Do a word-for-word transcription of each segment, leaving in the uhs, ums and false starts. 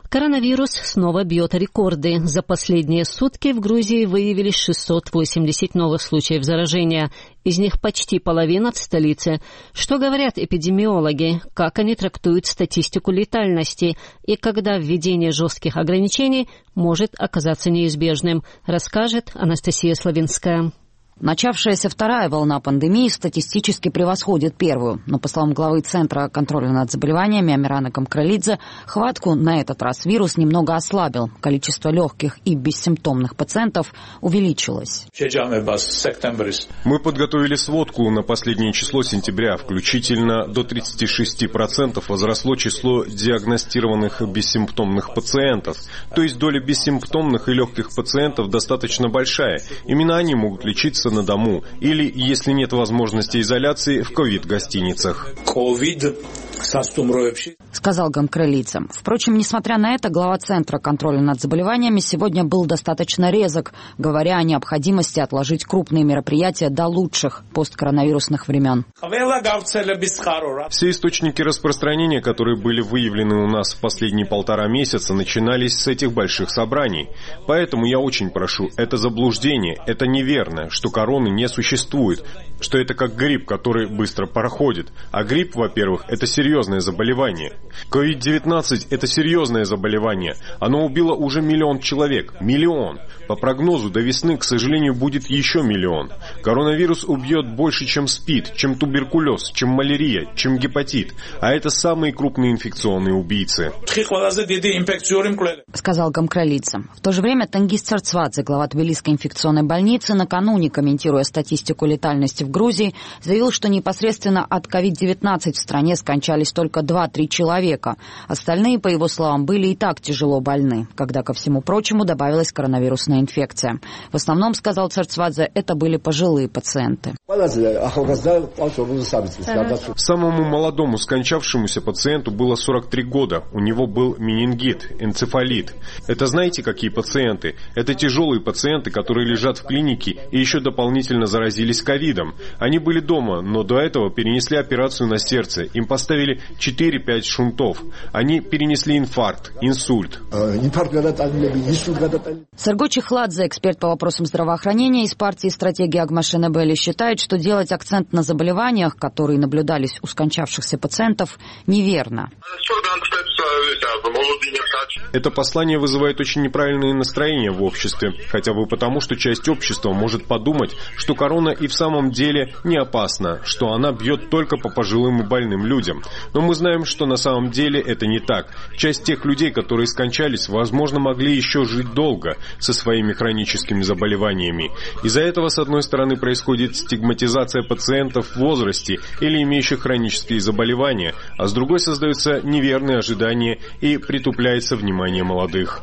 Коронавирус снова бьет рекорды. За последние сутки в Грузии выявили шестьсот восемьдесят новых случаев заражения. Из них почти половина в столице. Что говорят эпидемиологи? Как они трактуют статистику летальности? И когда введение жестких ограничений может оказаться неизбежным, расскажет Анастасия Славинская. Начавшаяся вторая волна пандемии статистически превосходит первую. Но, по словам главы Центра контроля над заболеваниями Амирана Гамкралидзе, хватку на этот раз вирус немного ослабил. Количество легких и бессимптомных пациентов увеличилось. Мы подготовили сводку на последнее число сентября. Включительно до тридцати шести процентов возросло число диагностированных бессимптомных пациентов. То есть доля бессимптомных и легких пациентов достаточно большая. Именно они могут лечиться на дому или, если нет возможности изоляции, в ковид-гостиницах. Сказал Гамкралидзе. Впрочем, несмотря на это, глава Центра контроля над заболеваниями сегодня был достаточно резок, говоря о необходимости отложить крупные мероприятия до лучших посткоронавирусных времен. Все источники распространения, которые были выявлены у нас в последние полтора месяца, начинались с этих больших собраний. Поэтому я очень прошу, это заблуждение, это неверно, что короны не существует, что это как грипп, который быстро проходит. А грипп, во-первых, это серьезное заболевание. ковид девятнадцать – это серьезное заболевание. Оно убило уже миллион человек. Миллион. По прогнозу, до весны, к сожалению, будет еще миллион. Коронавирус убьет больше, чем СПИД, чем туберкулез, чем малярия, чем гепатит. А это самые крупные инфекционные убийцы. Сказал Гамкралидзе. В то же время Тенгиз Царцвадзе, глава Тбилисской инфекционной больницы, накануне, комментируя статистику летальности в Грузии, заявил, что непосредственно от ковид девятнадцать в стране скончались только два-три человека. Остальные, по его словам, были и так тяжело больны, когда, ко всему прочему, добавилась коронавирусная инфекция. В основном, сказал Царцвадзе, это были пожилые пациенты. Самому молодому скончавшемуся пациенту было сорок три года. У него был менингит, энцефалит. Это знаете, какие пациенты? Это тяжелые пациенты, которые лежат в клинике и еще дополнительно заразились ковидом. Они были дома, но до этого перенесли операцию на сердце. Им поставили четыре-пять шунтов. Они перенесли инфаркт, инсульт. Серго Чехладзе, эксперт по вопросам здравоохранения из партии «Стратегия Агмашенебели», считает, что делать акцент на заболеваниях, которые наблюдались у скончавшихся пациентов, неверно. Это послание вызывает очень неправильные настроения в обществе, хотя бы потому, что часть общества может подумать, что корона и в самом деле не опасна, что она бьет только по пожилым и больным людям. Но мы знаем, что на самом деле это не так. Часть тех людей, которые скончались, возможно, могли еще жить долго со своими хроническими заболеваниями. Из-за этого, с одной стороны, происходит стигматизация пациентов в возрасте или имеющих хронические заболевания, а с другой создаются неверные ожидания и притупляется внимание молодых.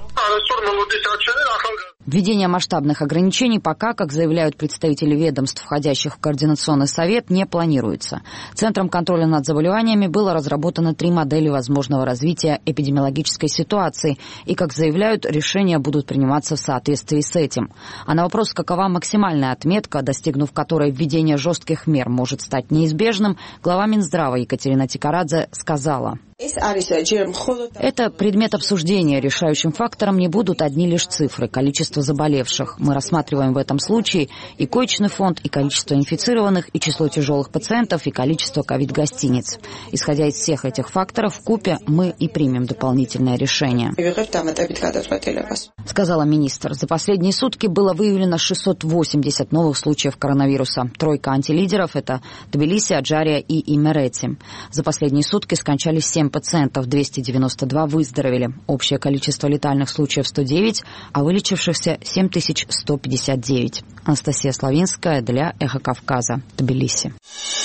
Введение масштабных ограничений пока, как заявляют представители ведомств, входящих в Координационный совет, не планируется. Центром контроля над заболеваниями было разработано три модели возможного развития эпидемиологической ситуации, и, как заявляют, решения будут приниматься в соответствии с этим. А на вопрос, какова максимальная отметка, достигнув которой введение жестких мер может стать неизбежным, глава Минздрава Екатерина Тикарадзе сказала: это предмет обсуждения. Решающим фактором не будут одни лишь цифры, количество заболевших. Мы рассматриваем в этом случае и коечный фонд, и количество инфицированных, и число тяжелых пациентов, и количество ковид-гостиниц. Исходя из всех этих факторов, вкупе мы и примем дополнительное решение. Сказала министр. За последние сутки было выявлено шестьсот восемьдесят новых случаев коронавируса. Тройка антилидеров – это Тбилиси, Аджария и Имерети. За последние сутки скончались семь пациентов, двести девяносто два выздоровели. Общее количество летальных случаев сто девять, а вылечившихся семь тысяч сто пятьдесят девять. Анастасия Славинская для Эхо Кавказа, Тбилиси.